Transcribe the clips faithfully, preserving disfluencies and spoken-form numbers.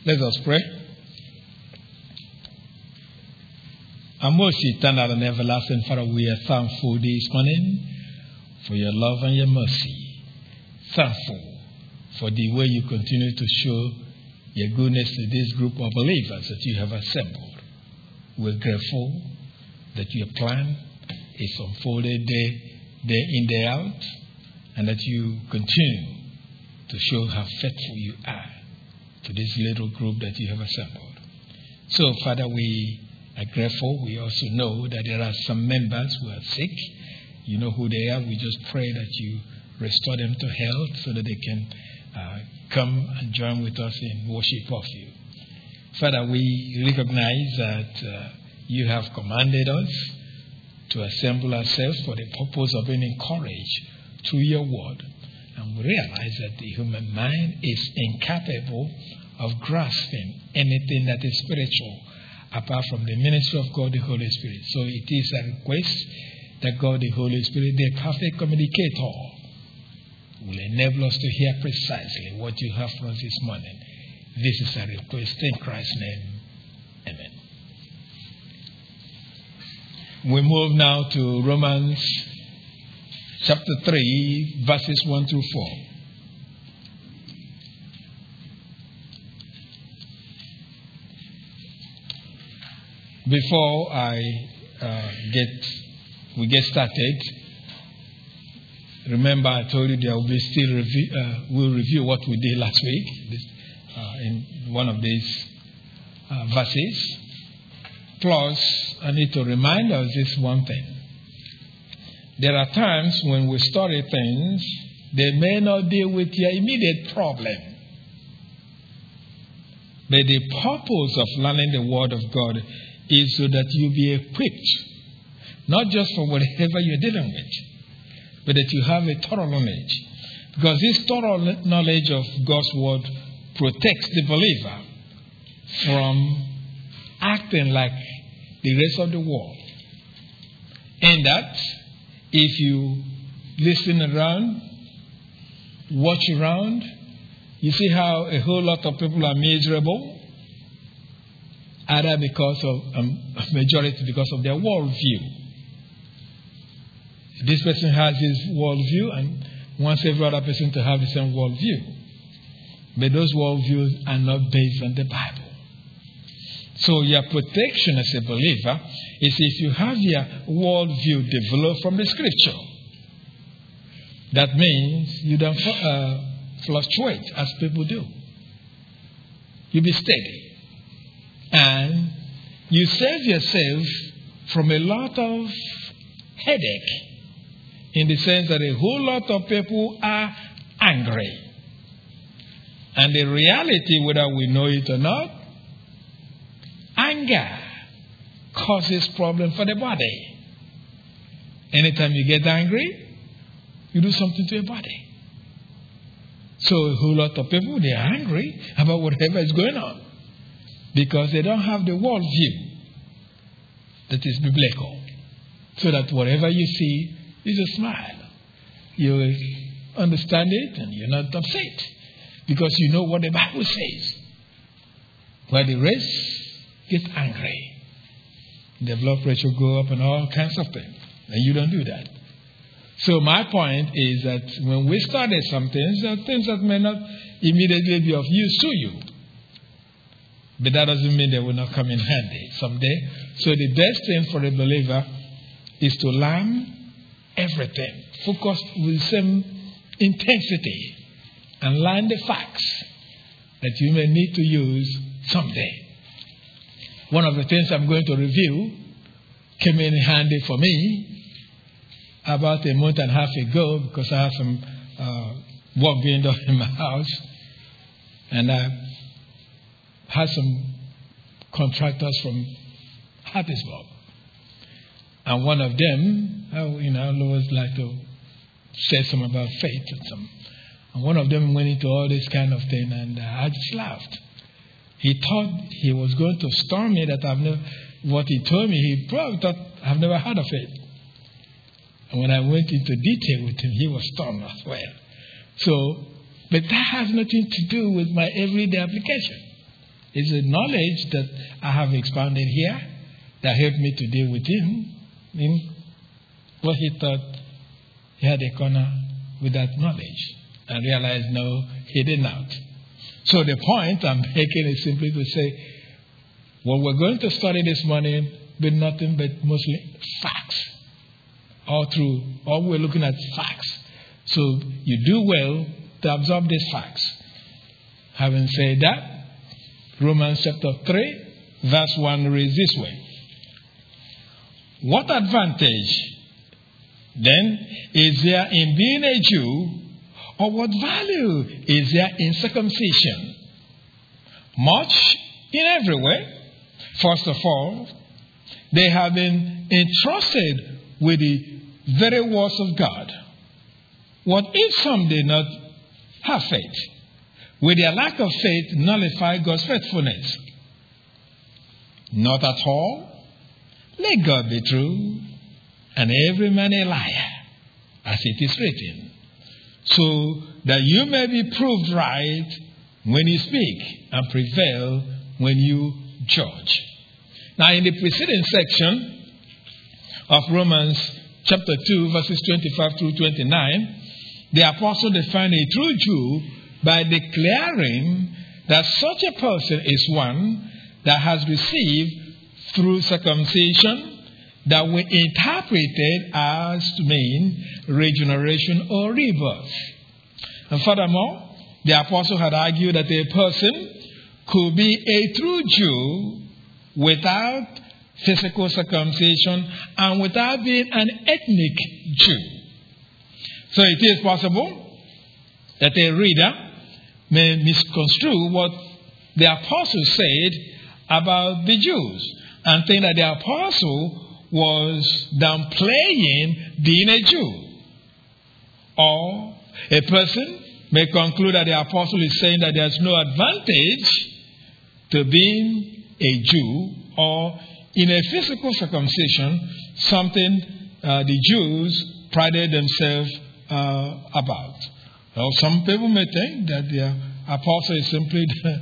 Let us pray. Our most eternal and everlasting Father, we are thankful this morning for your love and your mercy. Thankful for the way you continue to show your goodness to this group of believers that you have assembled. We're grateful that your plan is unfolded day, day in, day out, and that you continue to show how faithful you are to this little group that you have assembled. So, Father, we are grateful. We also know that there are some members who are sick. You know who they are. We just pray that you restore them to health so that they can uh, come and join with us in worship of you. Father, we recognize that uh, you have commanded us to assemble ourselves for the purpose of being encouraged through your word. And we realize that the human mind is incapable of grasping anything that is spiritual apart from the ministry of God the Holy Spirit. So it is a request that God the Holy Spirit, the perfect communicator, will enable us to hear precisely what you have for us this morning. This is a request in Christ's name. Amen. We move now to Romans chapter three, verses one through four. Before I uh, get we get started, remember I told you there will be still review. Uh, we'll review what we did last week this, uh, in one of these uh, verses. Plus, I need to remind us this one thing. There are times when we study things, they may not deal with your immediate problem. But the purpose of learning the Word of God is so that you be equipped, not just for whatever you're dealing with, but that you have a thorough knowledge. Because this thorough knowledge of God's Word protects the believer from acting like the rest of the world. And that if you listen around, watch around, you see how a whole lot of people are miserable, either because of, um, majority because of their worldview. This person has his worldview and wants every other person to have the same worldview. But those worldviews are not based on the Bible. So your protection as a believer is if you have your worldview developed from the Scripture. That means you don't uh, fluctuate as people do. You be steady. And you save yourself from a lot of headache in the sense that a whole lot of people are angry. And the reality, whether we know it or not, anger causes problem for the body. Anytime you get angry, you do something to your body. So a whole lot of people, they are angry about whatever is going on because they don't have the worldview that is biblical. So that whatever you see is a smile. You understand it and you're not upset because you know what the Bible says. While the rest get angry. The blood pressure go up and all kinds of things. And you don't do that. So my point is that when we study some things, there are things that may not immediately be of use to you. But that doesn't mean they will not come in handy someday. So the best thing for a believer is to learn everything. Focus with the same intensity. And learn the facts that you may need to use someday. One of the things I'm going to review came in handy for me about a month and a half ago because I had some uh, work being done in my house. And I had some contractors from Hattiesburg. And one of them, I, you know, I always like to say something about faith and some. And one of them went into all this kind of thing and uh, I just laughed. He thought he was going to storm me that I've never, what he told me, he probably thought I've never heard of it. And when I went into detail with him, he was stormed as well. So, but that has nothing to do with my everyday application. It's a knowledge that I have expounded here that helped me to deal with him in what he thought he had a corner with that knowledge, and realized no, he did not. So the point I'm making is simply to say, what we're going to study this morning with nothing but mostly facts. All through, all we're looking at facts. So you do well to absorb these facts. Having said that, Romans chapter three, verse one reads this way. What advantage then is there in being a Jew, or what value is there in circumcision? Much in every way. First of all, they have been entrusted with the very words of God. What if some did not have faith? Will their lack of faith nullify God's faithfulness? Not at all. Let God be true, and every man a liar, as it is written, so that you may be proved right when you speak, and prevail when you judge. Now, in the preceding section of Romans chapter two, verses twenty-five through twenty-nine, the apostle defined a true Jew by declaring that such a person is one that has received through circumcision that we interpreted as to mean regeneration or rebirth. And furthermore, the apostle had argued that a person could be a true Jew without physical circumcision and without being an ethnic Jew. So it is possible that a reader may misconstrue what the apostle said about the Jews and think that the apostle was downplaying being a Jew. Or a person may conclude that the apostle is saying that there's no advantage to being a Jew or in a physical circumcision, something uh, the Jews prided themselves uh, about. Well, some people may think that the apostle is simply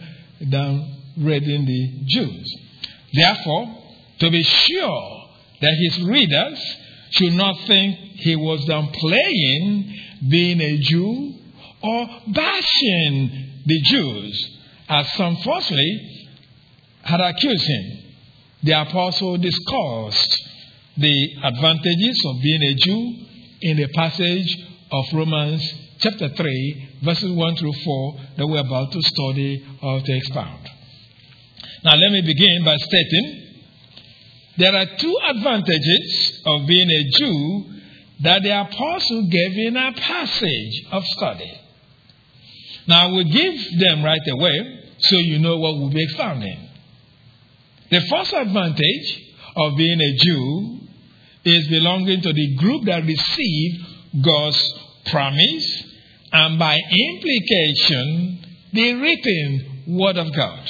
downgrading the Jews. Therefore, to be sure that his readers should not think he was downplaying being a Jew or bashing the Jews, as some falsely had accused him. The apostle discussed the advantages of being a Jew in the passage of Romans chapter three, verses one through four that we're about to study or to expound. Now let me begin by stating there are two advantages of being a Jew that the apostle gave in our passage of study. Now we'll give them right away so you know what we'll be expounding. The first advantage of being a Jew is belonging to the group that received God's promise and by implication the written word of God.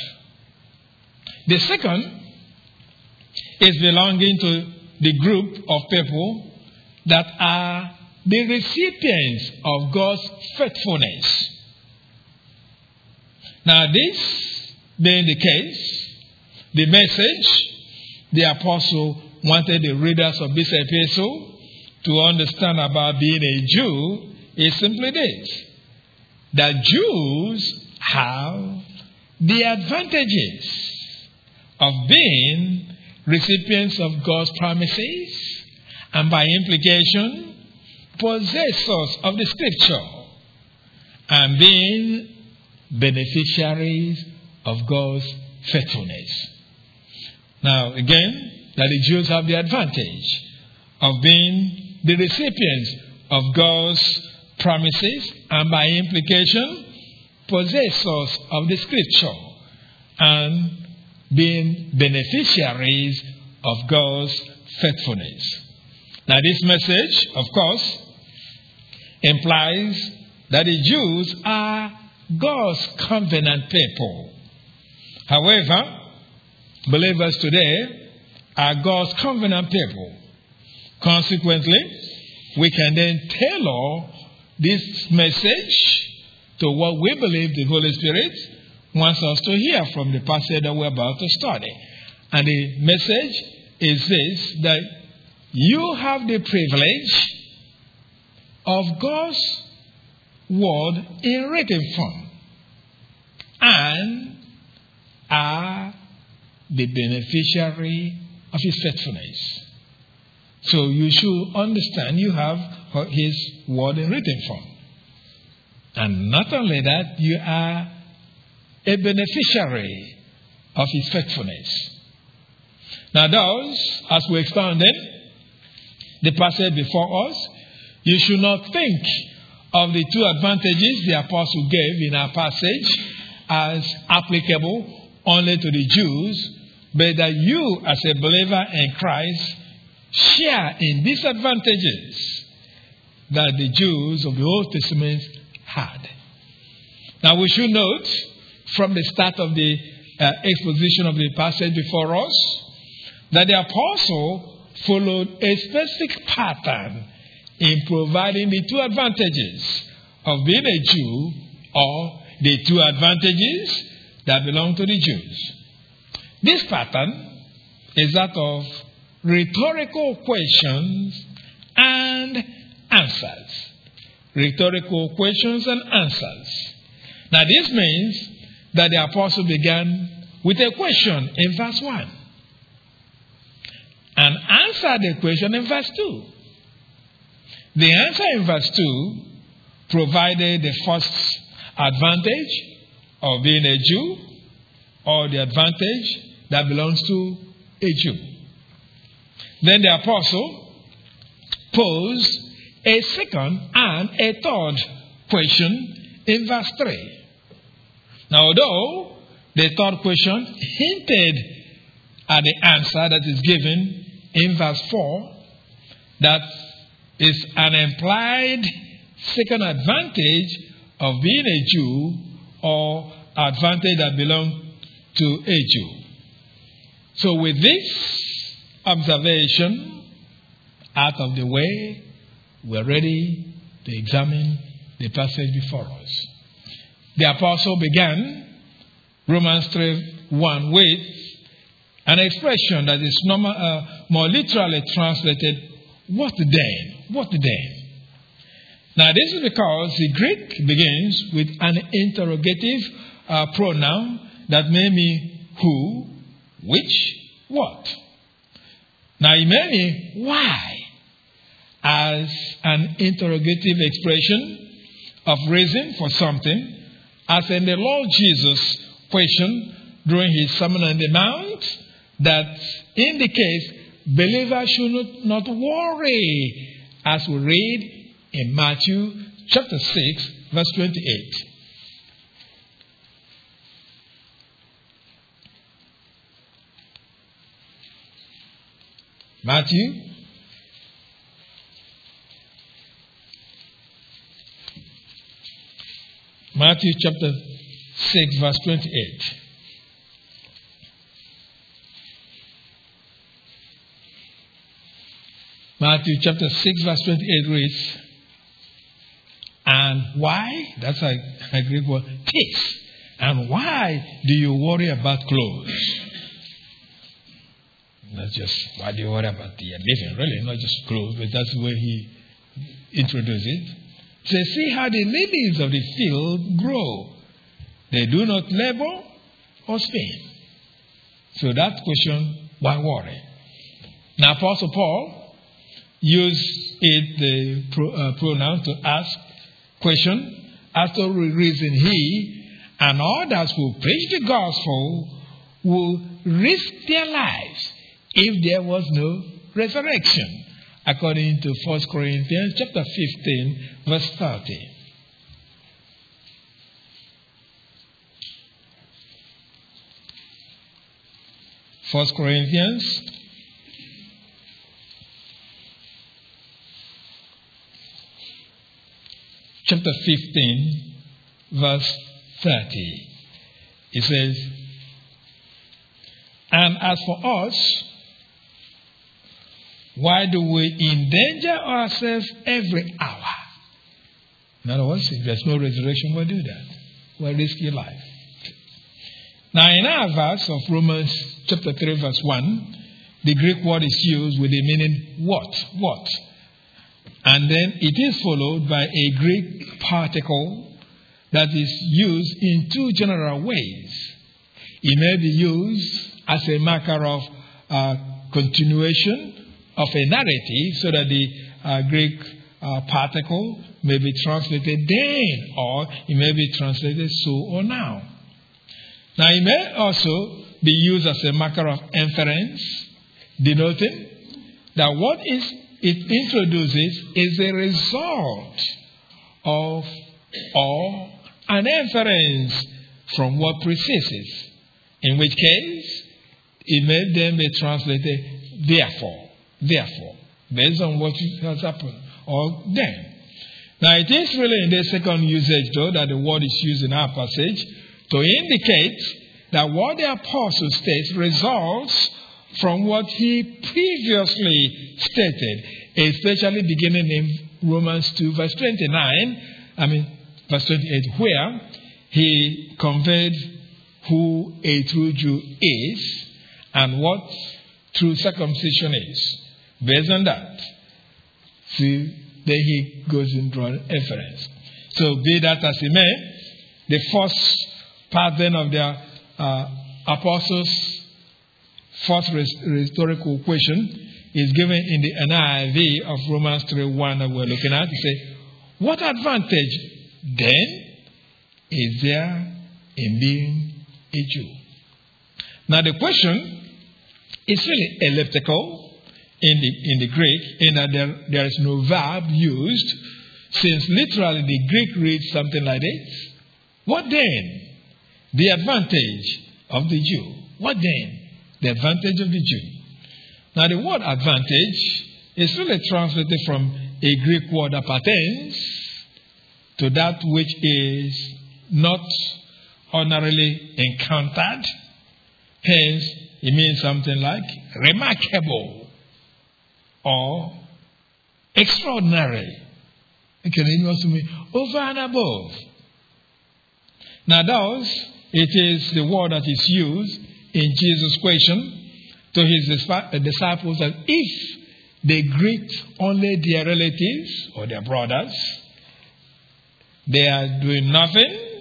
The second is belonging to the group of people that are the recipients of God's faithfulness. Now, this being the case, the message the apostle wanted the readers of this epistle to understand about being a Jew is simply this: that Jews have the advantages of being recipients of God's promises and by implication possessors of the scripture and being beneficiaries of God's faithfulness. Now again, that the Jews have the advantage of being the recipients of God's promises and by implication possessors of the scripture and being beneficiaries of God's faithfulness. Now this message, of course, implies that the Jews are God's covenant people. However, believers today are God's covenant people. Consequently, we can then tailor this message to what we believe the Holy Spirit wants us to hear from the passage that we're about to study. And the message is this, that you have the privilege of God's word in written form and are the beneficiary of his faithfulness. So you should understand you have his word in written form. And not only that, you are a beneficiary of his faithfulness. Now those, as we expounded the passage before us, you should not think of the two advantages the apostle gave in our passage as applicable only to the Jews, but that you as a believer in Christ share in these advantages that the Jews of the Old Testament had. Now we should note from the start of the uh, exposition of the passage before us that the apostle followed a specific pattern in providing the two advantages of being a Jew, or the two advantages that belong to the Jews. This pattern is that of rhetorical questions and answers. Rhetorical questions and answers. Now this means that the apostle began with a question in verse one and answered the question in verse two. The answer in verse two provided the first advantage of being a Jew, or the advantage that belongs to a Jew. Then the apostle posed a second and a third question in verse three. Now, although the third question hinted at the answer that is given in verse four, that is an implied second advantage of being a Jew, or advantage that belongs to a Jew. So with this observation out of the way, we're ready to examine the passage before us. The apostle began Romans three one with an expression that is normal, uh, more literally translated, what then? What then? Now this is because the Greek begins with an interrogative uh, pronoun that may mean who, which, what. Now it may mean why as an interrogative expression of reason for something, as in the Lord Jesus' question during his Sermon on the Mount, that indicates believers should not, not worry, as we read in Matthew chapter six, verse twenty-eight. Matthew Matthew chapter six, verse twenty-eight. Matthew chapter six, verse twenty-eight reads, and why? That's a, a Greek word, tis. And why do you worry about clothes? Not just, why do you worry about the living? Really, not just clothes, but that's the way he introduced it. Say, see how the lilies of the field grow. They do not labor or spin. So that question, why worry? Now, Apostle Paul used it, the pro, uh, pronoun to ask question as to the reason he and others who preach the gospel will risk their lives if there was no resurrection, according to First Corinthians chapter fifteen, verse thirty. First Corinthians chapter fifteen, verse thirty. It says, and as for us, why do we endanger ourselves every hour? In other words, if there's no resurrection, we'll do that. We'll risk your life. Now, in our verse of Romans chapter three, verse one, the Greek word is used with the meaning what? What? And then it is followed by a Greek particle that is used in two general ways. It may be used as a marker of uh, continuation of a narrative, so that the uh, Greek uh, particle may be translated then, or it may be translated so or now. Now, it may also be used as a marker of inference, denoting that what is it introduces is a result of or an inference from what precedes, in which case it may then be translated therefore, therefore, based on what has happened, or then. Now, it is really in the second usage, though, that the word is used in our passage to indicate that what the apostle states results from what he previously stated, especially beginning in Romans two, verse twenty-nine, I mean, verse twenty-eight, where he conveyed who a true Jew is and what true circumcision is. Based on that, see, then he goes into an inference. So, be that as it may, the first part then of the uh, apostles' first rhetorical question is given in the N I V of Romans three one that we're looking at. He says, what advantage then is there in being a Jew? Now, the question is really elliptical in the, in the Greek, in that there, there is no verb used, since literally the Greek reads something like this. What then? The advantage of the Jew. What then? The advantage of the Jew. Now, the word advantage is really translated from a Greek word that pertains to that which is not ordinarily encountered. Hence, it means something like remarkable or extraordinary. It can also mean over and above. Now, thus, it is the word that is used in Jesus' question to his disciples that if they greet only their relatives or their brothers, they are doing nothing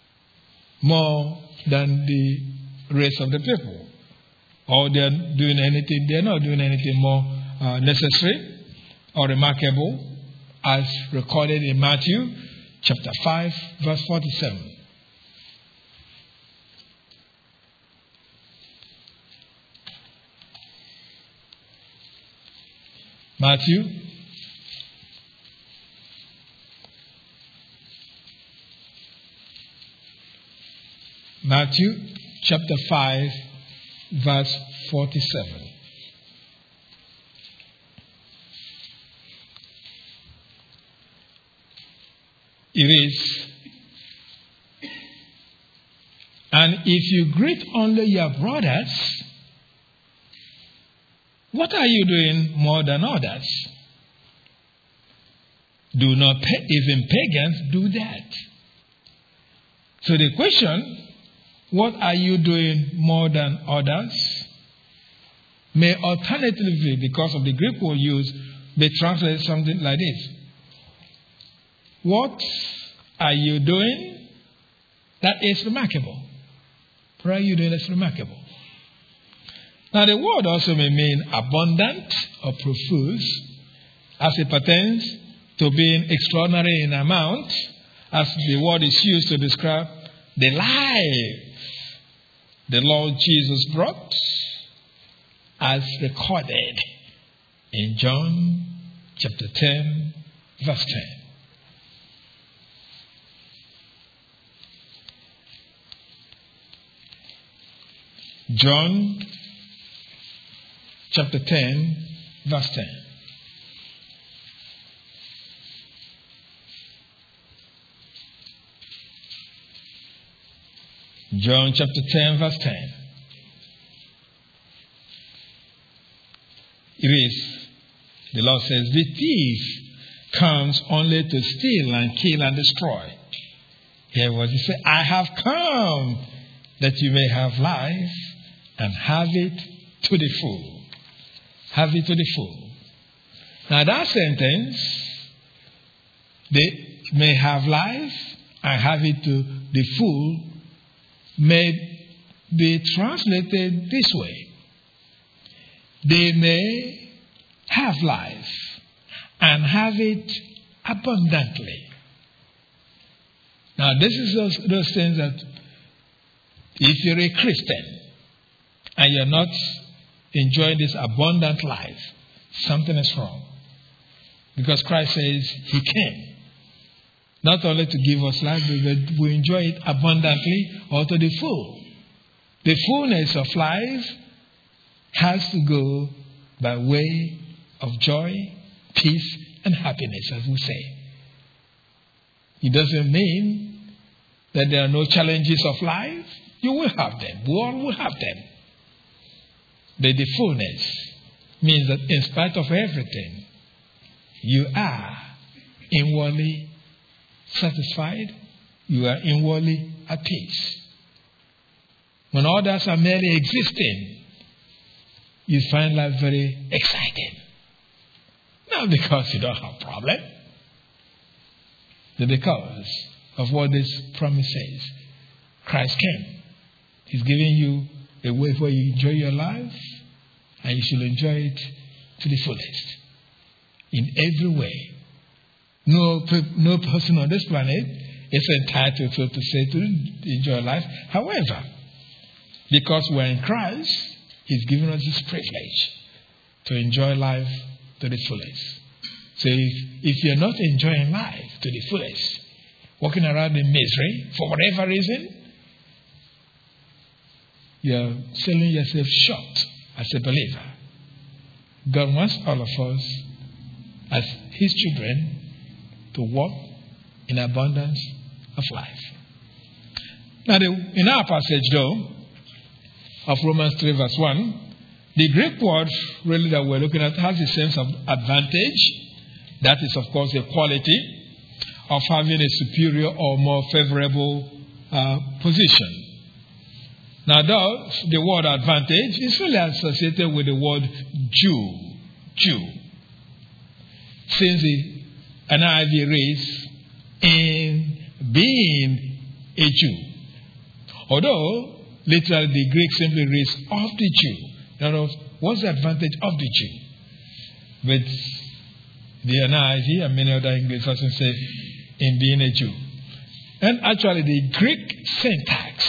more than the rest of the people. Or they are doing anything, they are not doing anything more uh, necessary or remarkable, as recorded in Matthew chapter five, verse forty-seven. Matthew Matthew chapter five, verse forty-seven. It is, and if you greet only your brothers, what are you doing more than others? Do not, even pagans do that. So the question, what are you doing more than others, may alternatively, because of the Greek word used, be translated something like this. What are you doing that is remarkable? What are you doing that's remarkable? Now, the word also may mean abundant or profuse, as it pertains to being extraordinary in amount, as the word is used to describe the life the Lord Jesus brought, as recorded in John chapter ten, verse ten. John chapter ten, verse ten. John chapter ten, verse ten. It is, the Lord says, the thief comes only to steal and kill and destroy. Here was he said, I have come that you may have life and have it to the full. Have it to the full. Now that sentence, they may have life and have it to the full, may be translated this way. They may have life and have it abundantly. Now this is those, those things that if you're a Christian and you're not enjoying this abundant life, something is wrong. Because Christ says he came not only to give us life, but we enjoy it abundantly or to the full. The fullness of life has to go by way of joy, peace, and happiness, as we say. It doesn't mean that there are no challenges of life. You will have them. We all will have them. But the fullness means that in spite of everything, you are inwardly satisfied. You are inwardly at peace. When others are merely existing, you find life very exciting. Not because you don't have problem, but because of what this promise says. Christ came. He's giving you a way where you enjoy your life, and you should enjoy it to the fullest. In every way. No, no person on this planet is entitled, so to say, to enjoy life. However, because we're in Christ, he's given us this privilege to enjoy life to the fullest. So if, if you're not enjoying life to the fullest, walking around in misery for whatever reason, you're selling yourself short as a believer. God wants all of us as his children to walk in abundance of life. Now, the, in our passage, though, of Romans three, verse one, the Greek word really that we're looking at has a sense of advantage. That is, of course, a quality of having a superior or more favorable uh, position. Now, though the word advantage is really associated with the word Jew. Jew. Since the N I V reads, in being a Jew. Although, literally, the Greek simply reads, of the Jew. In other words, what's the advantage of the Jew? But the N I V and many other English versions say, in being a Jew. And actually, the Greek syntax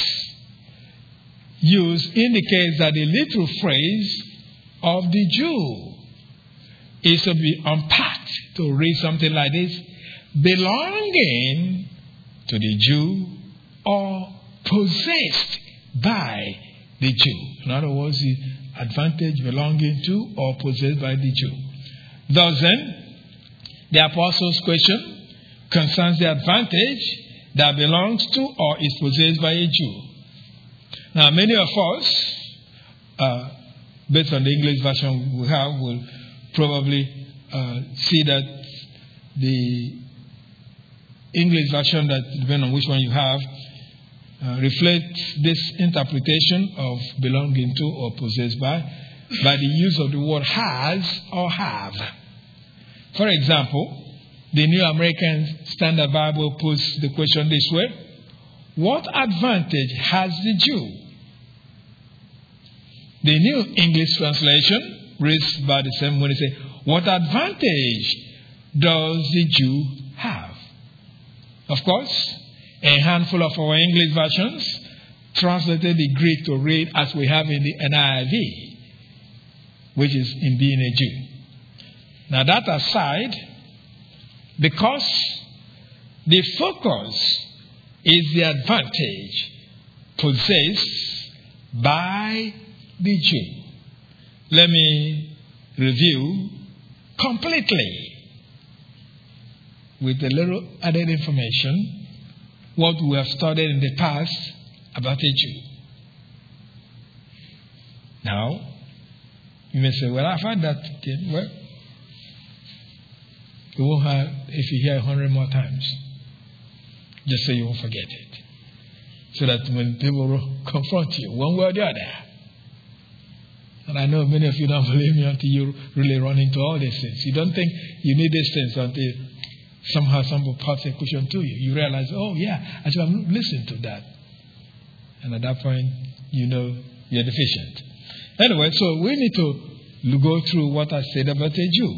used indicates that the literal phrase of the Jew is to be unpacked to read something like this: belonging to the Jew or possessed by the Jew. In other words, the advantage belonging to or possessed by the Jew. Thus then, the apostle's question concerns the advantage that belongs to or is possessed by a Jew. Now, many of us, uh, based on the English version we have, will probably uh, see that the English version, that depending on which one you have, uh, reflects this interpretation of belonging to or possessed by, by the use of the word has or have. For example, the New American Standard Bible puts the question this way: what advantage has the Jew? The New English Translation reads by the same way. They say, what advantage does the Jew have? Of course, a handful of our English versions translated the Greek to read as we have in the N I V, which is in being a Jew. Now that aside, because the focus is the advantage possessed by the Jew, let me review completely with a little added information what we have studied in the past about a Jew. Now, you may say, well, I've heard that. Well, you won't have, if you hear a hundred more times, just so you won't forget it. So that when people confront you, one way or the other. And I know many of you don't believe me until you really run into all these things. You don't think you need these things until somehow someone pops a question to you. You realize, oh yeah, I should have listened to that. And at that point, you know you're deficient. Anyway, so we need to go through what I said about a Jew.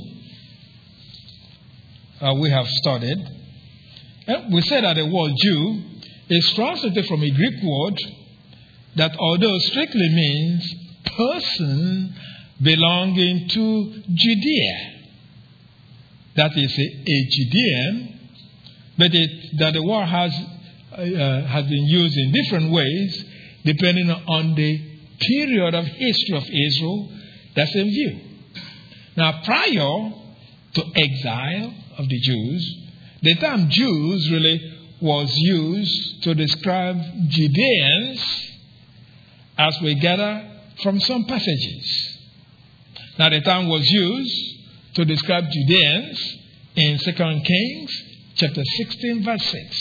Uh, we have studied. And we said that the word Jew is translated from a Greek word that, although strictly means person belonging to Judea. That is a, a Judean, but it, that the word has uh, has been used in different ways depending on the period of history of Israel that's in view. Now, prior to exile of the Jews, the term Jews really was used to describe Judeans, as we gather from some passages. Now, the term was used to describe Judeans in Second Kings chapter sixteen, verse six.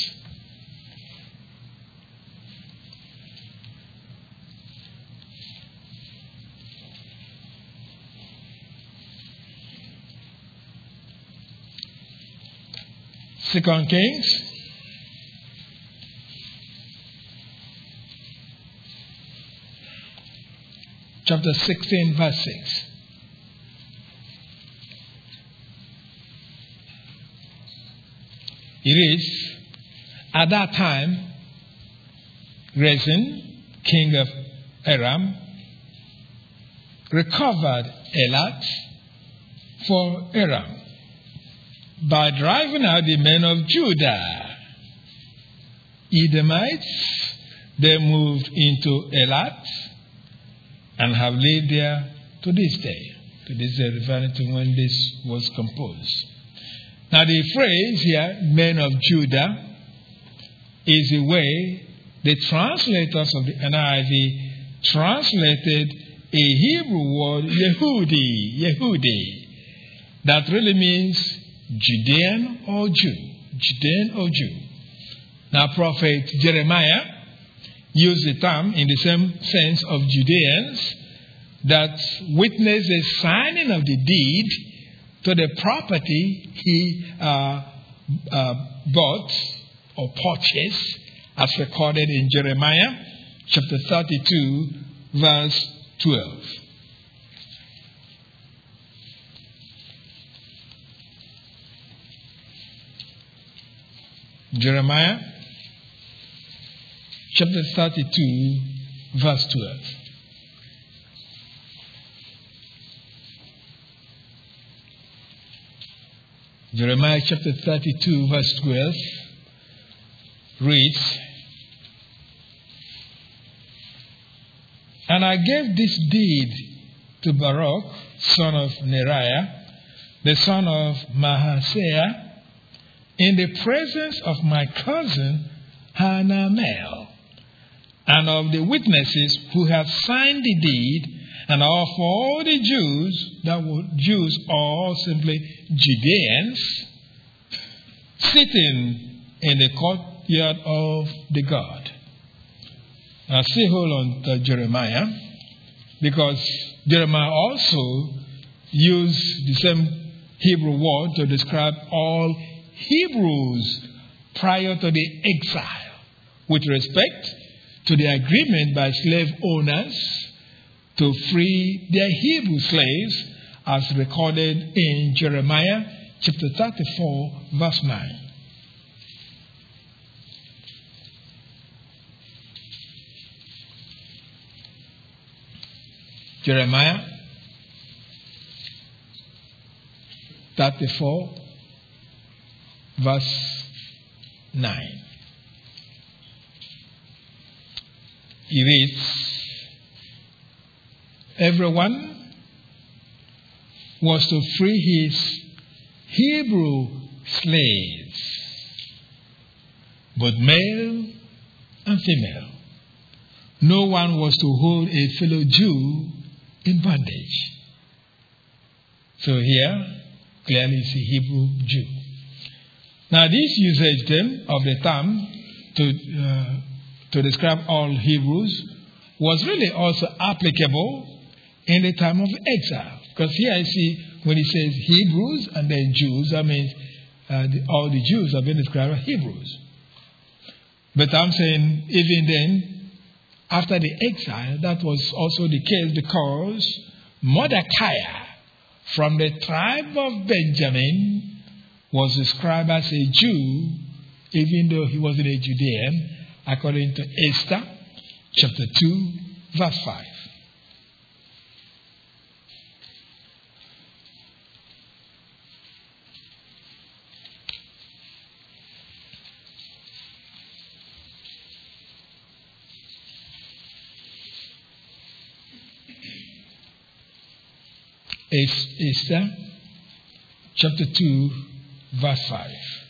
Second Kings chapter sixteen, verse six. It is, at that time, Rezin, king of Aram, recovered Elat for Aram by driving out the men of Judah. Edomites, they moved into Elat and have lived there to this day. To this day, referring to when this was composed. Now, the phrase here, men of Judah, is the way the translators of the N I V translated a Hebrew word, Yehudi, Yehudi, that really means Judean or Jew, Judean or Jew. Now, prophet Jeremiah used the term in the same sense of Judeans that witnessed the signing of the deed to the property he uh, uh, bought or purchased, as recorded in Jeremiah chapter thirty-two, verse twelve. Jeremiah chapter thirty-two, verse twelve. Jeremiah chapter thirty-two, verse twelve reads, "And I gave this deed to Baruch, son of Neriah, the son of Mahaseah, in the presence of my cousin Hanamel, and of the witnesses who have signed the deed, and of all the Jews, that were Jews or simply Judeans, sitting in the courtyard of the God." Now, still hold on to Jeremiah, because Jeremiah also used the same Hebrew word to describe all Hebrews prior to the exile, with respect to the agreement by slave owners to free their Hebrew slaves, as recorded in Jeremiah chapter thirty-four, verse nine. Jeremiah thirty-four, verse nine. He reads, "Everyone was to free his Hebrew slaves, both male and female. No one was to hold a fellow Jew in bondage." So here, clearly it's a Hebrew Jew. Now, this usage then of the term to uh, to describe all Hebrews was really also applicable in the time of exile. Because here I see when he says Hebrews and then Jews, that means uh, the, all the Jews have been described as Hebrews. But I'm saying even then, after the exile, that was also the case because Mordecai from the tribe of Benjamin was described as a Jew, even though he wasn't a Judean, according to Esther chapter two, verse five. Esther chapter two, verse five.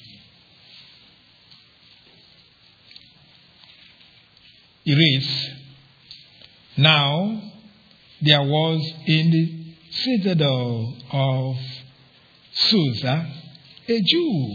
It reads, "Now there was in the citadel of Susa a Jew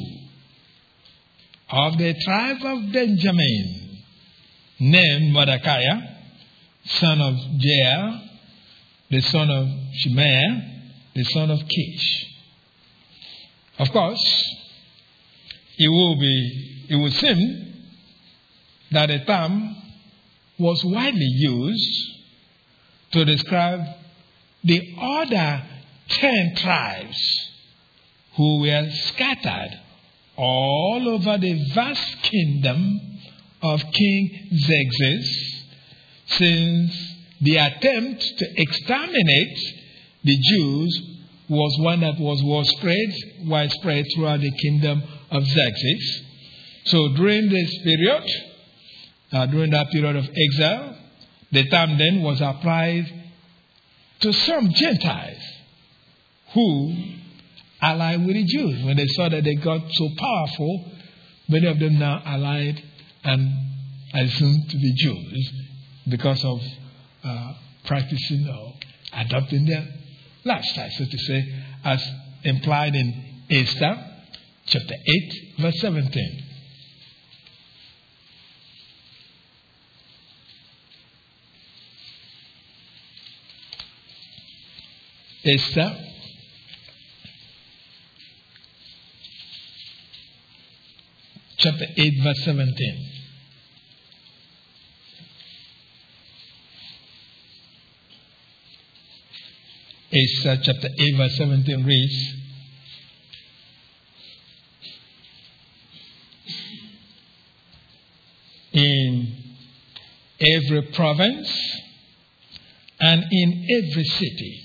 of the tribe of Benjamin, named Mordecai, son of Jair, the son of Shemaiah, the son of Kish." Of course, it will be, it would seem that the term was widely used to describe the other ten tribes who were scattered all over the vast kingdom of King Xerxes, since the attempt to exterminate the Jews was one that was widespread, widespread throughout the kingdom of Xerxes. So during this period, uh, during that period of exile, the term then was applied to some Gentiles who allied with the Jews. When they saw that they got so powerful, many of them now allied and assumed to be Jews because of uh, practicing or adopting their lifestyle, so to say, as implied in Esther chapter eight, verse seventeen. Esther chapter eight, verse seventeen. Esther chapter eight, verse seventeen reads, "In every province and in every city,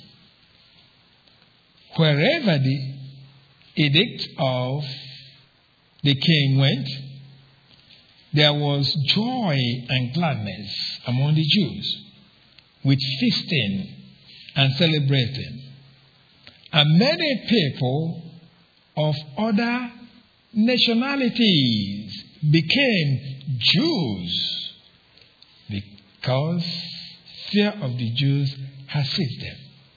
wherever the edict of the king went, there was joy and gladness among the Jews, with feasting and celebrating. And many people of other nationalities became Jews because fear of the Jews has seized them."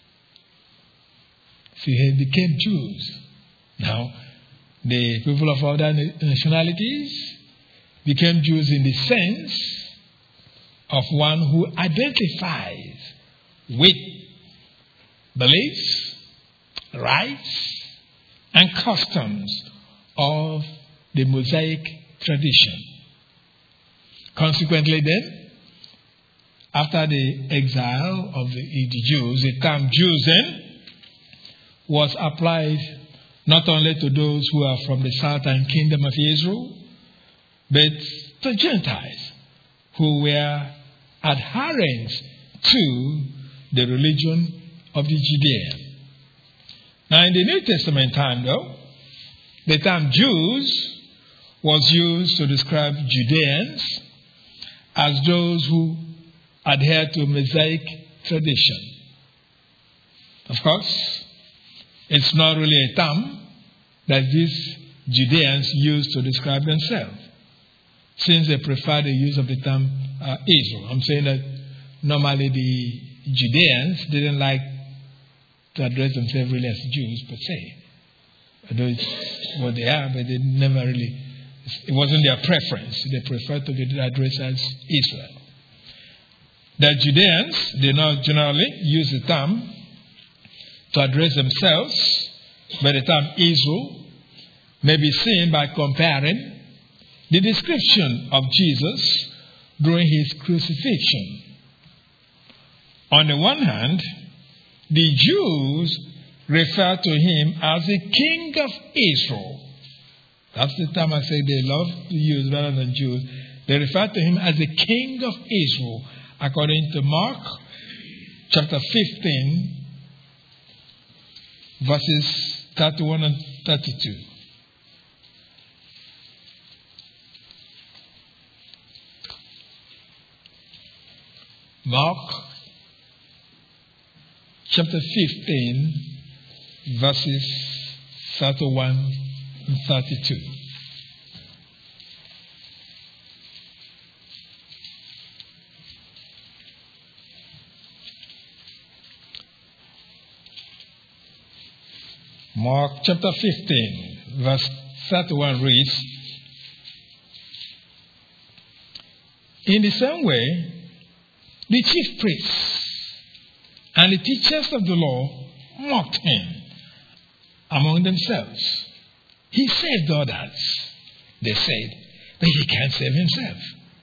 So they became Jews. Now, the people of other nationalities became Jews in the sense of one who identifies with beliefs, rites, and customs of the Mosaic tradition. Consequently, then, after the exile of the, the Jews, the term Jews then was applied not only to those who are from the southern kingdom of Israel, but to Gentiles who were adherents to the religion of the Judean. Now, in the New Testament time, though, the term Jews was used to describe Judeans as those who adhere to Mosaic tradition. Of course, it's not really a term that these Judeans use to describe themselves, since they prefer the use of the term uh, Israel. I'm saying that normally the Judeans didn't like to address themselves really as Jews per se. Although it's what they are, but they never really It wasn't their preference. They preferred to be addressed as Israel. The Judeans did not generally use the term to address themselves, but the term Israel may be seen by comparing the description of Jesus during his crucifixion. On the one hand, the Jews refer to him as the King of Israel. That's the term I say they love to use rather than Jews. They refer to him as the King of Israel, according to Mark chapter fifteen, verses thirty-one and thirty-two. Mark chapter fifteen, verses thirty-one and thirty-two. Mark chapter fifteen, verse thirty-one reads, "In the same way, the chief priests and the teachers of the law mocked him among themselves. He saved others, they said, but he can't save himself.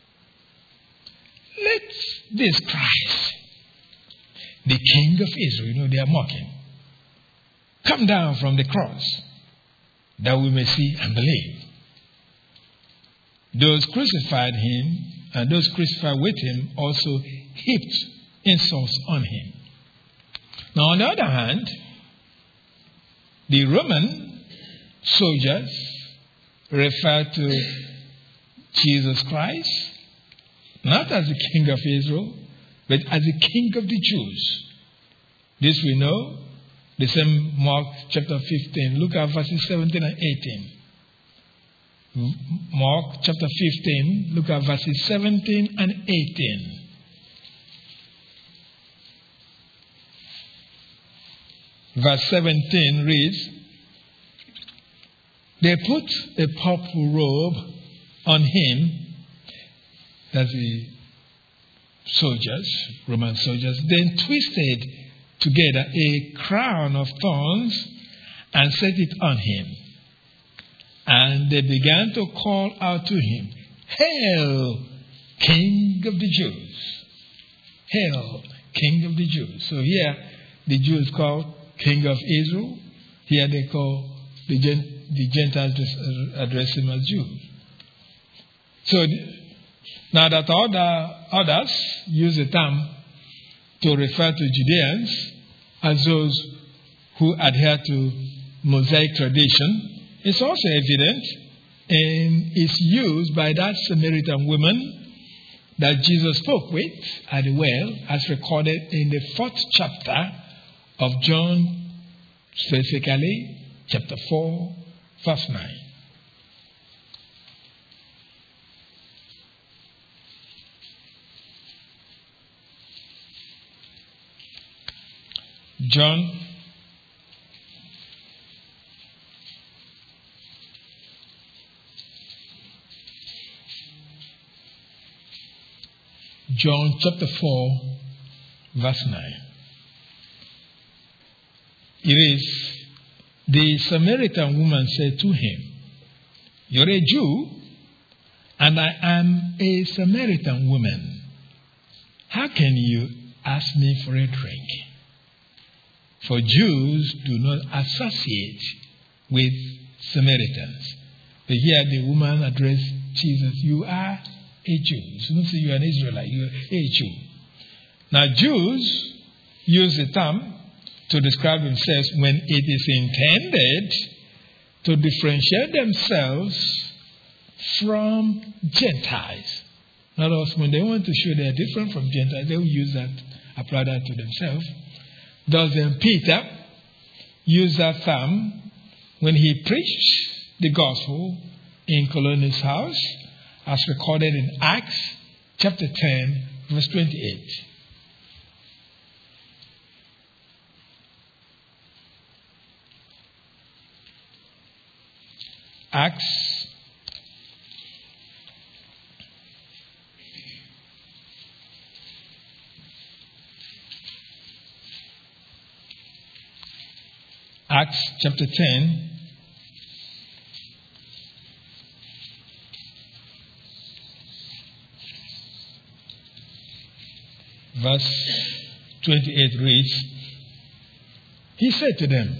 Let this Christ, the King of Israel," you know they are mocking, "come down from the cross, that we may see and believe." Those crucified him and those crucified with him also heaped insults on him. Now, on the other hand, the Roman soldiers referred to Jesus Christ not as the King of Israel, but as the King of the Jews. This we know. The same Mark chapter fifteen. Look at verses seventeen and eighteen. Mark chapter fifteen. Look at verses seventeen and eighteen. Verse seventeen reads, "They put a purple robe on him," that's the soldiers, Roman soldiers, "then twisted together a crown of thorns and set it on him. And they began to call out to him, 'Hail, King of the Jews! Hail, King of the Jews!'" So here, the Jews call King of Israel. Here they call the, Gent- the Gentiles address him as Jews. So now that other, others use the term to refer to Judeans as those who adhere to Mosaic tradition, it's also evident in its use by that Samaritan woman that Jesus spoke with at the well, as recorded in the fourth chapter of John, specifically chapter four, verse nine. John John chapter four, verse nine. It is, "The Samaritan woman said to him, 'You're a Jew, and I am a Samaritan woman. How can you ask me for a drink?' For Jews do not associate with Samaritans." But here the woman addressed Jesus, "You are a Jew." So don't say you are an Israelite, you are a Jew. Now Jews use the term to describe themselves when it is intended to differentiate themselves from Gentiles. In other words, when they want to show they are different from Gentiles, they will use that, apply that to themselves. Thus then Peter used that term when he preached the gospel in Colonius' house, as recorded in Acts chapter ten, verse twenty-eight. Acts Acts chapter ten. Verse twenty-eight reads, he said to them,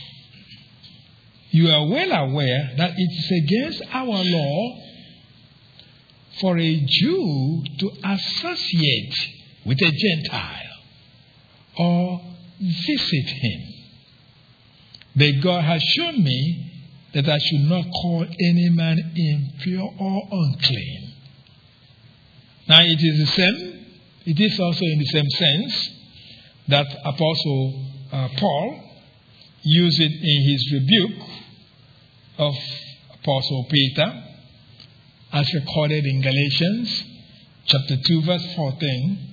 you are well aware that it is against our law for a Jew to associate with a Gentile or visit him. But God has shown me that I should not call any man impure or unclean. Now it is the same. It is also in the same sense that Apostle uh, Paul used it in his rebuke of Apostle Peter, as recorded in Galatians chapter two, verse fourteen.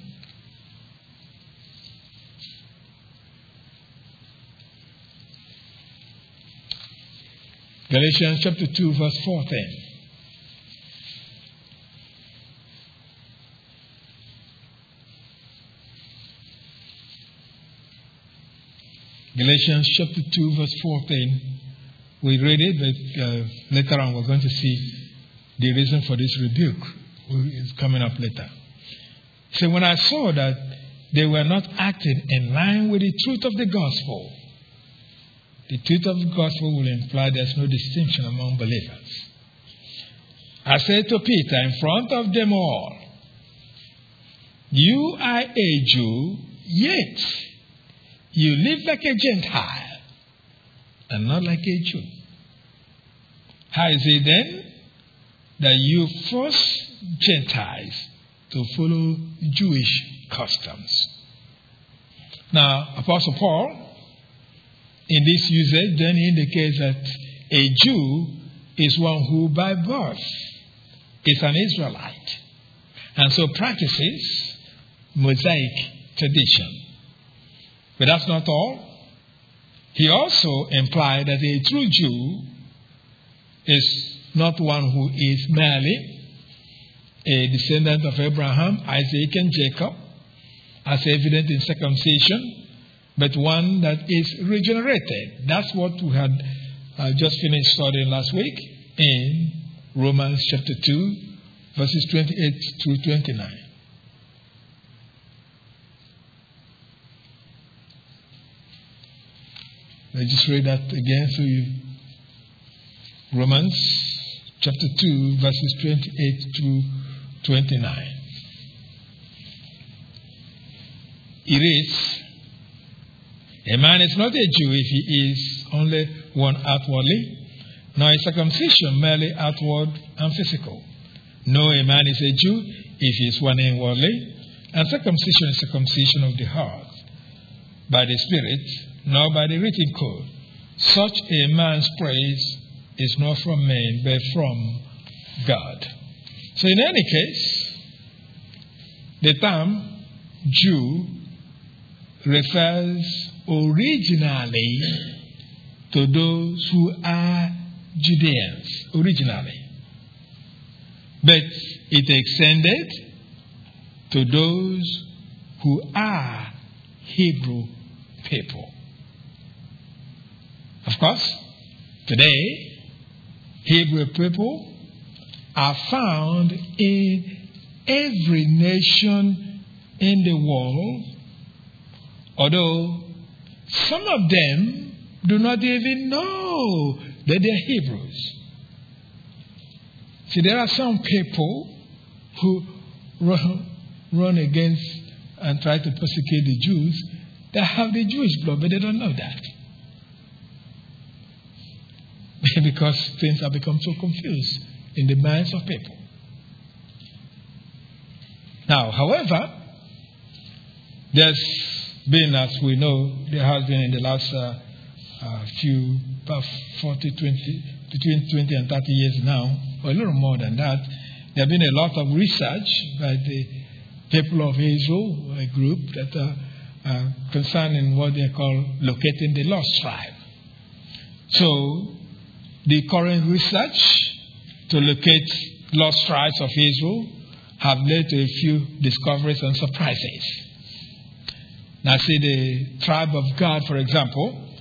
Galatians chapter two, verse fourteen. Galatians chapter two, verse fourteen. We read it, but uh, later on we're going to see the reason for this rebuke. It's coming up later. So when I saw that they were not acting in line with the truth of the gospel, the truth of the gospel will imply there's no distinction among believers. I said to Peter in front of them all, you are a Jew, yet you live like a Gentile and not like a Jew. How is it then that you force Gentiles to follow Jewish customs? Now, Apostle Paul, in this usage, then indicates that a Jew is one who by birth is an Israelite and so practices Mosaic tradition. But that's not all. He also implied that a true Jew is not one who is merely a descendant of Abraham, Isaac, and Jacob, as evident in circumcision, but one that is regenerated. That's what we had uh, just finished studying last week in Romans chapter two, verses twenty-eight through twenty-nine. Let's just read that again for you. Romans chapter two, verses twenty-eight through twenty-nine. It reads, a man is not a Jew if he is only one outwardly, nor is circumcision merely outward and physical. No, a man is a Jew if he is one inwardly, and circumcision is circumcision of the heart, by the Spirit, nor by the written code. Such a man's praise is not from men, but from God. So in any case, the term Jew refers originally to those who are Judeans, originally. But it extended to those who are Hebrew people. Of course, today, Hebrew people are found in every nation in the world, although some of them do not even know that they're Hebrews. See, there are some people who run, run against and try to persecute the Jews that have the Jewish blood, but they don't know that. Because things have become so confused in the minds of people. Now, however, there's been, as we know, there has been in the last uh, uh, few, about forty, twenty, between twenty and thirty years now, or a little more than that, there have been a lot of research by the people of Israel, a group that are uh, concerned in what they call locating the lost tribe. So, the current research to locate lost tribes of Israel have led to a few discoveries and surprises. Now, see, the tribe of Gad, for example,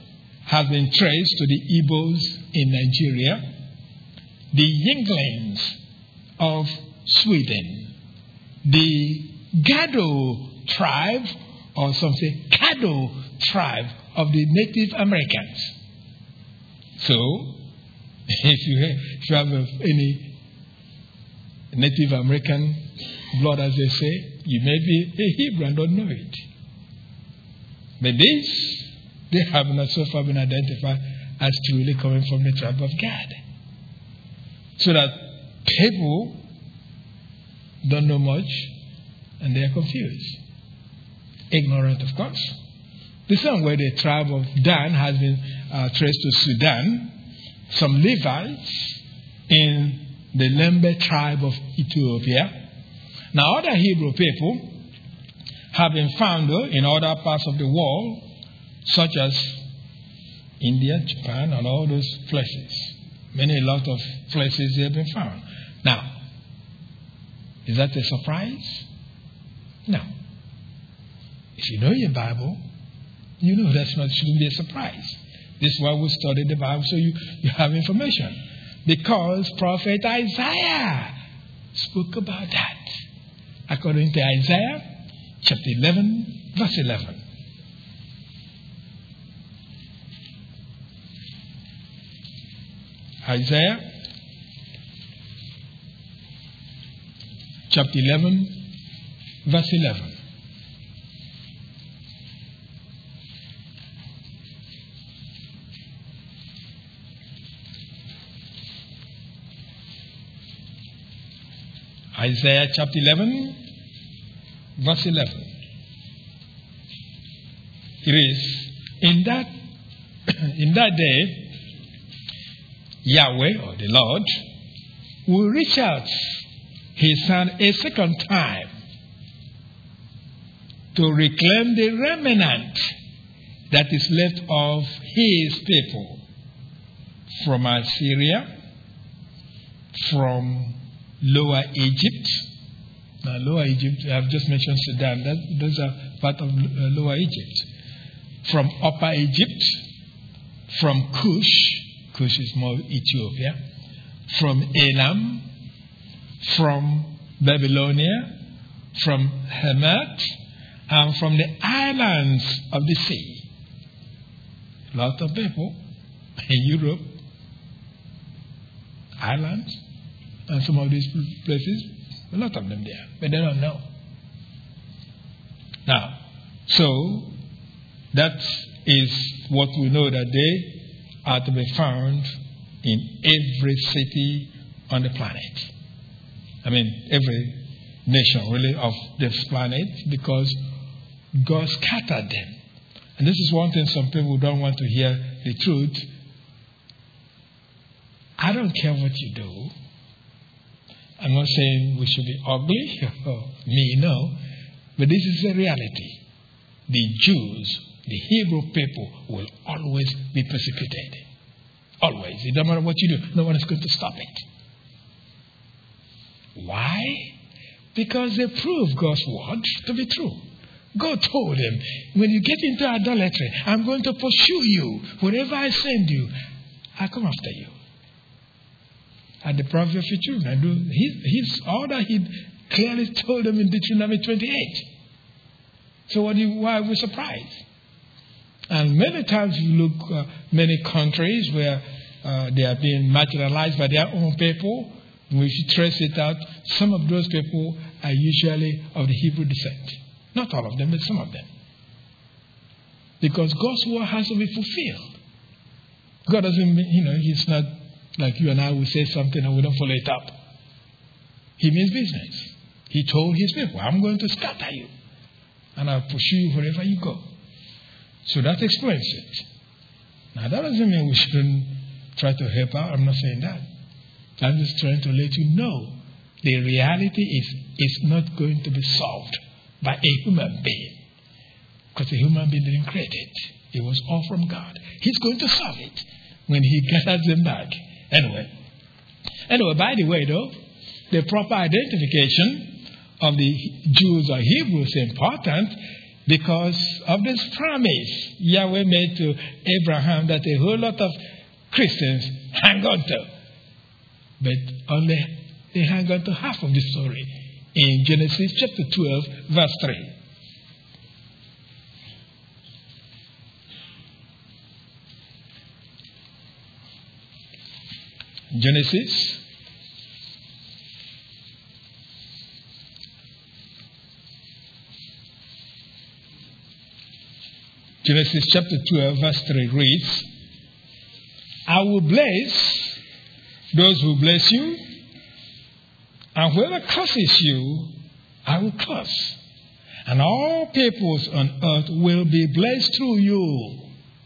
has been traced to the Igbos in Nigeria, the Yinglings of Sweden, the Gado tribe, or some say Caddo tribe of the Native Americans. So, if you have, if you have any Native American blood, as they say, you may be a Hebrew and don't know it. But these, they have not so far been identified as truly coming from the tribe of Gad. So that people don't know much and they are confused. Ignorant, of course. The same way the tribe of Dan has been uh, traced to Sudan, some Levites in the Lembe tribe of Ethiopia. Now, other Hebrew people have been found though, in other parts of the world, such as India, Japan, and all those places. Many, a lot of places they have been found. Now, is that a surprise? No. If you know your Bible, you know that's not shouldn't be a surprise. This is why we study the Bible, so you, you have information. Because Prophet Isaiah spoke about that. According to Isaiah chapter eleven, verse eleven. Isaiah chapter eleven, verse eleven. Isaiah chapter eleven, verse eleven. It is, in that in that day, Yahweh, or the Lord, will reach out his hand a second time to reclaim the remnant that is left of his people from Assyria, from Lower Egypt. Now, Lower Egypt, I've just mentioned Sudan. That, those are part of uh, Lower Egypt. From Upper Egypt, from Cush, Cush is more Ethiopia, from Elam, from Babylonia, from Hamath, and from the islands of the sea. A lot of people in Europe, islands, and some of these places, a lot of them there, but they don't know. Now, so that is what we know, that they are to be found in every city on the planet. I mean, every nation really of this planet, because God scattered them. And this is one thing some people don't want to hear the truth. I don't care what you do. I'm not saying we should be ugly, or me, no. But this is a reality. The Jews, the Hebrew people, will always be persecuted. Always. It doesn't matter what you do. No one is going to stop it. Why? Because they prove God's word to be true. God told them, when you get into idolatry, I'm going to pursue you. Wherever I send you, I'll come after you. And the prophet of children, do his, his order, he clearly told them in Deuteronomy twenty-eight. So what do you, why are we surprised? And many times you look, uh, many countries where uh, they are being marginalized by their own people, we should trace it out. Some of those people are usually of the Hebrew descent. Not all of them, but some of them. Because God's word has to be fulfilled. God doesn't, you know, he's not like you and I will say something and we don't follow it up. He means business. He told his people, I'm going to scatter you. And I'll pursue you wherever you go. So that explains it. Now that doesn't mean we shouldn't try to help out. I'm not saying that. I'm just trying to let you know the reality is it's not going to be solved by a human being. Because a human being didn't create it. It was all from God. He's going to solve it when he gathers them back. Anyway. Anyway, by the way though, the proper identification of the Jews or Hebrews is important. because of this promise Yahweh made to Abraham that a whole lot of Christians hang on to. But only they hang on to half of the story in Genesis chapter twelve, verse three. Genesis Genesis chapter twelve, verse three reads, I will bless those who bless you, and whoever curses you, I will curse. And all peoples on earth will be blessed through you.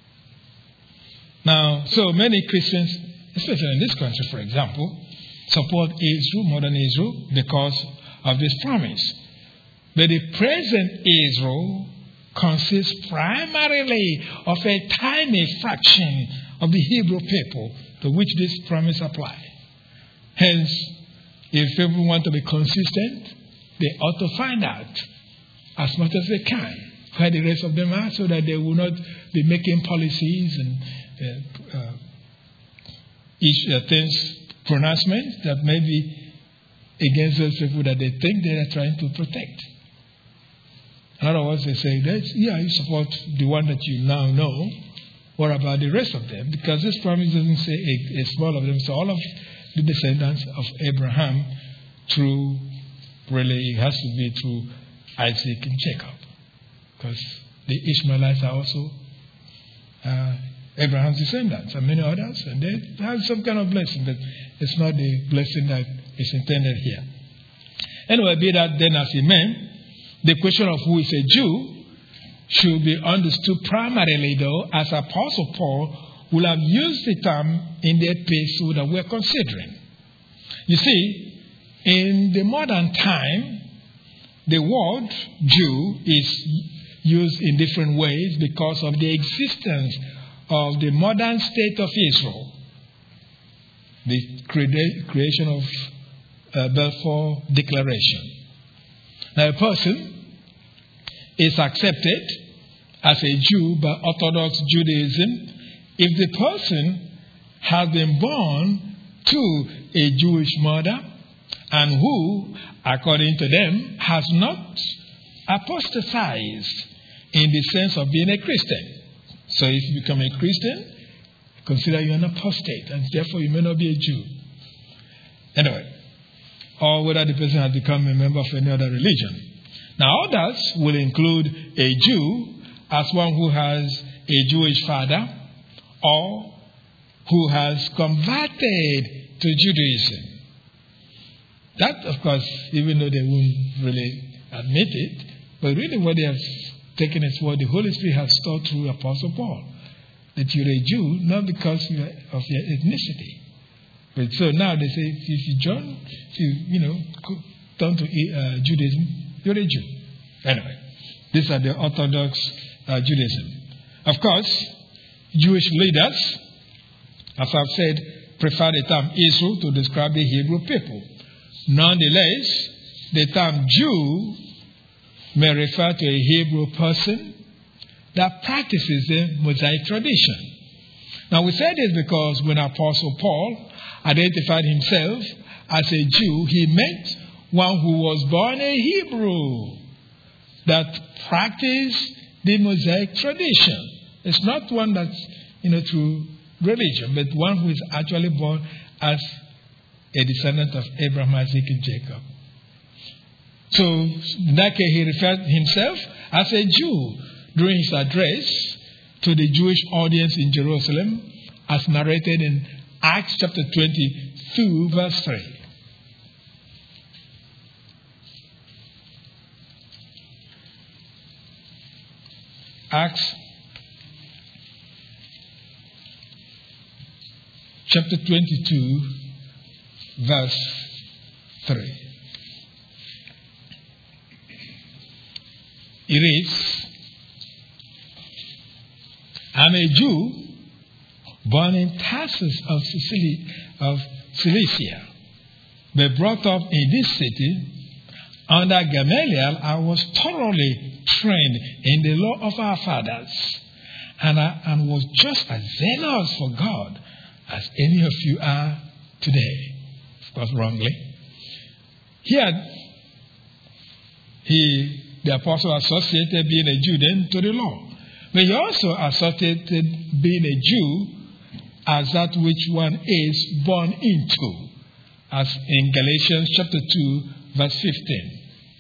Now, so many Christians, especially in this country, for example, support Israel, modern Israel, because of this promise. But the present Israel consists primarily of a tiny fraction of the Hebrew people to which this promise applies. Hence, if people want to be consistent, they ought to find out as much as they can where the rest of them are, so that they will not be making policies and uh, uh, each uh, things, pronouncements that may be against those people that they think they are trying to protect. In other words, they say, That's, yeah, you support the one that you now know. What about the rest of them? Because this promise doesn't say a, a small of them. So all of the descendants of Abraham through, really, it has to be through Isaac and Jacob. Because the Ishmaelites are also uh, Abraham's descendants and many others. And they have some kind of blessing, but it's not the blessing that is intended here. Anyway, be that then as it may, the question of who is a Jew should be understood primarily, though, as Apostle Paul will have used the term in the epistle that we're considering. You see, in the modern time, the word Jew is used in different ways because of the existence of the modern state of Israel, the creation of uh, Balfour Declaration. Now, a person is accepted as a Jew by Orthodox Judaism if the person has been born to a Jewish mother and who, according to them, has not apostatized in the sense of being a Christian. So if you become a Christian, consider you an apostate, and therefore you may not be a Jew. Anyway, or whether the person has become a member of any other religion. Now, others will include a Jew as one who has a Jewish father or who has converted to Judaism. That, of course, even though they won't really admit it, but really what they have taken is what the Holy Spirit has taught through Apostle Paul, that you're a Jew not because of your ethnicity. But so now they say, if you join, if you, you know, turn to uh, Judaism, you're a Jew. Anyway, these are the Orthodox uh, Judaism. Of course, Jewish leaders, as I've said, prefer the term Israel to describe the Hebrew people. Nonetheless, the term Jew may refer to a Hebrew person that practices the Mosaic tradition. Now, we say this because when Apostle Paul identified himself as a Jew, he meant one who was born a Hebrew that practiced the Mosaic tradition. It's not one that's, you know, through religion, but one who is actually born as a descendant of Abraham, Isaac, and Jacob. So, in that case, he referred himself as a Jew during his address to the Jewish audience in Jerusalem, as narrated in Acts chapter twenty-two, verse three. Acts chapter twenty-two, verse three. It reads, I'm a Jew born in Tarsus of, Sicily, of Cilicia, but brought up in this city, Under Gamaliel, I was thoroughly trained in the law of our fathers, and I and was just as zealous for God as any of you are today. Of course, wrongly. Here, he, the apostle, associated being a Jew then to the law. But he also associated being a Jew as that which one is born into, as in Galatians chapter two, verse fifteen.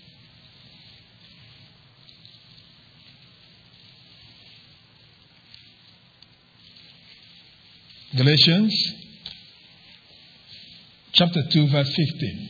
Galatians chapter two, verse fifteen.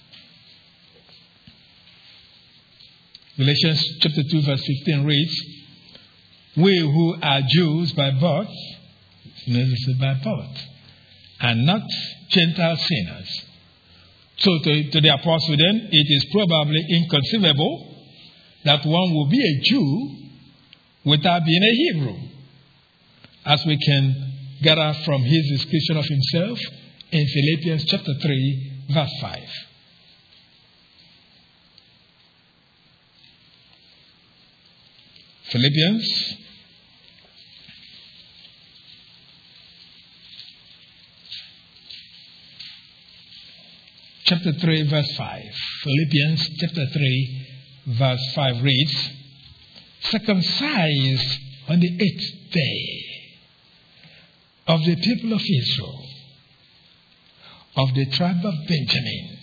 Galatians chapter two, verse fifteen reads, "We who are Jews by birth," by birth, "and not Gentile sinners." So to, to the apostle then, it is probably inconceivable that one will be a Jew without being a Hebrew, as we can gather from his description of himself in Philippians chapter three, verse five. Philippians chapter three, verse five. Philippians chapter three, verse five reads, "Circumcised on the eighth day of the people of Israel, of the tribe of Benjamin,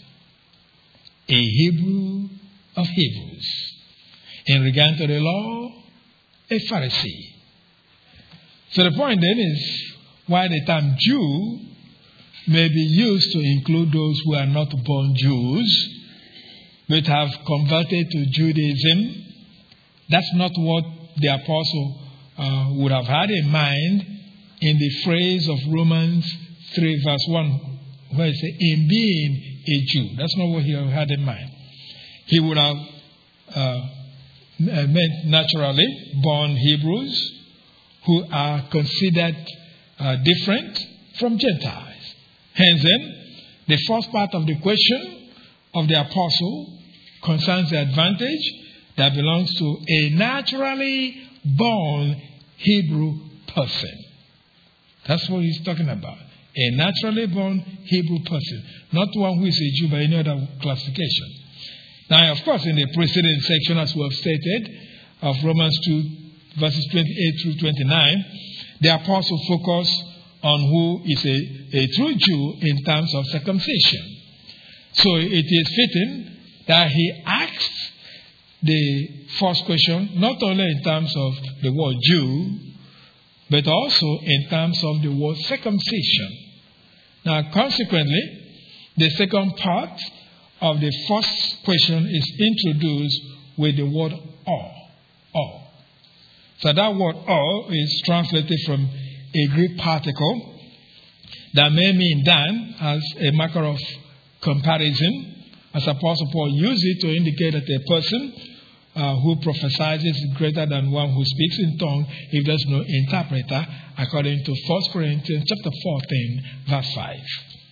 a Hebrew of Hebrews, in regard to the law, a Pharisee." So the point then is, why the term Jew may be used to include those who are not born Jews, but have converted to Judaism, that's not what the apostle uh, would have had in mind in the phrase of Romans three, verse one, where it says, "in being a Jew." That's not what he had in mind. He would have uh, meant naturally born Hebrews who are considered uh, different from Gentiles. Hence then, the first part of the question of the apostle concerns the advantage that belongs to a naturally born Hebrew person. That's what he's talking about. A naturally born Hebrew person, not one who is a Jew by any other classification. Now, of course, in the preceding section, as we have stated, of Romans two, verses twenty-eight through twenty-nine, the apostle focused on who is a, a true Jew in terms of circumcision. So it is fitting that he asks the first question not only in terms of the word Jew, but also in terms of the word circumcision. Now, consequently, the second part of the first question is introduced with the word all. All. So that word all is translated from a Greek particle that may mean than as a marker of comparison, as Apostle Paul used it to indicate that a person uh, who prophesies is greater than one who speaks in tongue if there's no interpreter, according to First Corinthians chapter fourteen, verse five.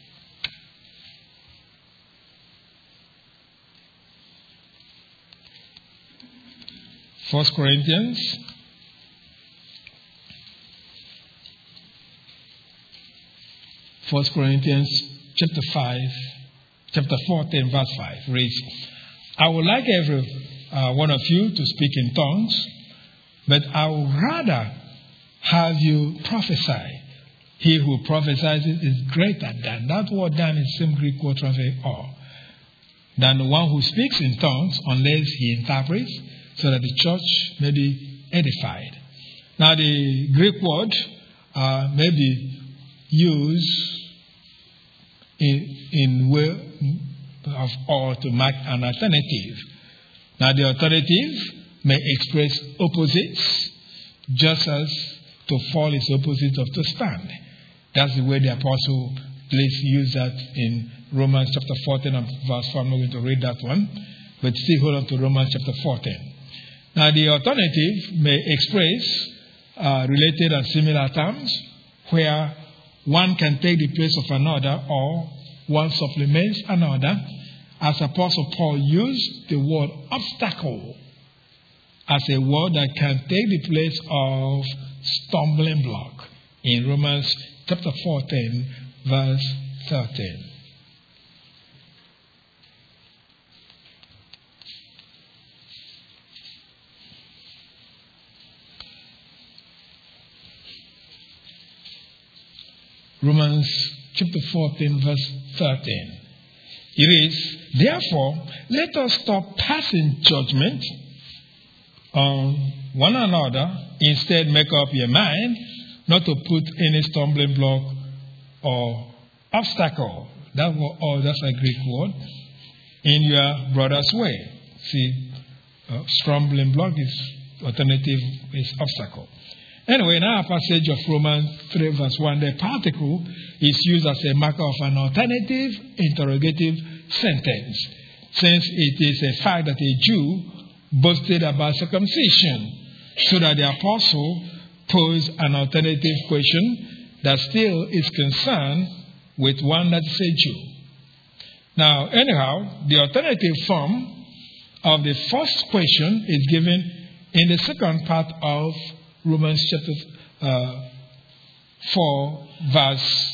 First Corinthians First Corinthians chapter five, chapter fourteen, verse five reads, "I would like every uh, one of you to speak in tongues, but I would rather have you prophesy. He who prophesies is greater than." That word "than" is the same Greek word translated "or," than the one who speaks in tongues, unless he interprets, so that the church may be edified. Now, the Greek word uh, may be used in, in way of "or" to mark an alternative. Now, the alternative may express opposites, just as to fall is opposite of to stand. That's the way the apostle please use that in Romans chapter fourteen and verse four. I'm not going to read that one, but still hold on to Romans chapter fourteen. Now, the alternative may express uh, related and similar terms where one can take the place of another or one supplements another, as Apostle Paul used the word obstacle as a word that can take the place of stumbling block in Romans chapter fourteen, verse thirteen. Romans chapter fourteen, verse thirteen. It is, therefore, let us stop passing judgment on one another. Instead, make up your mind not to put any stumbling block or obstacle. That word, oh, that's a Greek word. In your brother's way. See, uh, stumbling block is alternative is obstacle. Anyway, in our passage of Romans three, verse one, the particle is used as a marker of an alternative interrogative sentence, since it is a fact that a Jew boasted about circumcision, so that the apostle posed an alternative question that still is concerned with one that is a Jew. Now, anyhow, the alternative form of the first question is given in the second part of Romans chapter uh, four, verse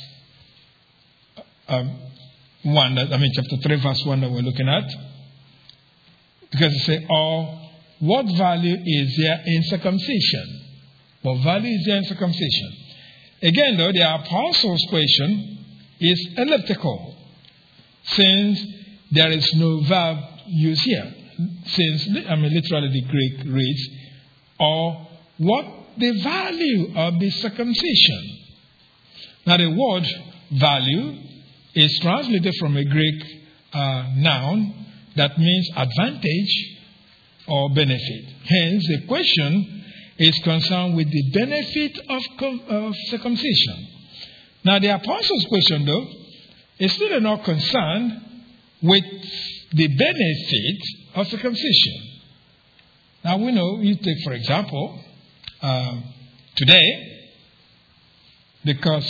um, one. That, I mean, chapter three, verse one that we're looking at. Because it says, or what value is there in circumcision? What value is there in circumcision? Again, though, the apostle's question is elliptical, since there is no verb used here. Since, I mean, literally the Greek reads, or what the value of the circumcision. Now, the word value is translated from a Greek uh, noun that means advantage or benefit. Hence, the question is concerned with the benefit of, of circumcision. Now, the apostle's question, though, is still not concerned with the benefit of circumcision. Now, we know, you take, for example, uh, today, because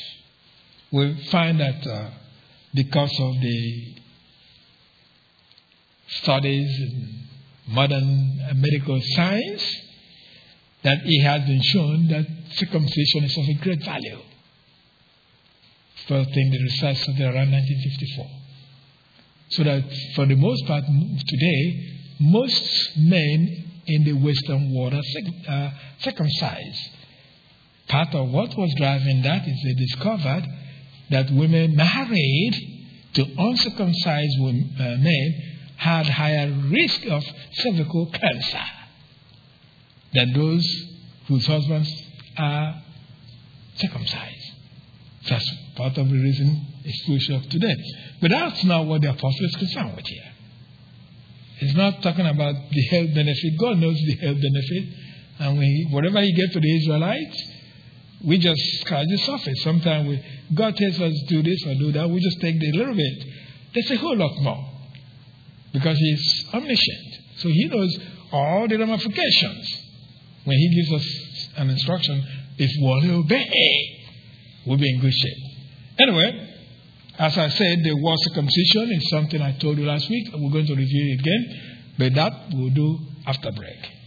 we find that uh, because of the studies in modern medical science, that it has been shown that circumcision is of a great value. First thing, the research started around nineteen fifty-four. So that for the most part today, most men in the Western world are uh, circumcised. Part of what was driving that is they discovered that women married to uncircumcised women, uh, men had higher risk of cervical cancer than those whose husbands are circumcised. That's part of the reason exposure of today. But that's not what the apostle is concerned with here. He's not talking about the health benefit. God knows the health benefit. And when he, whatever he gave to the Israelites, we just scratch the surface. Sometimes we, God tells us to do this or do that. We just take a little bit. There's a whole lot more. Because he's omniscient. So he knows all the ramifications. When he gives us an instruction, if we obey, we'll be in good shape. Anyway, as I said, the word circumcision is something I told you last week. We're going to review it again. But that we'll do after break.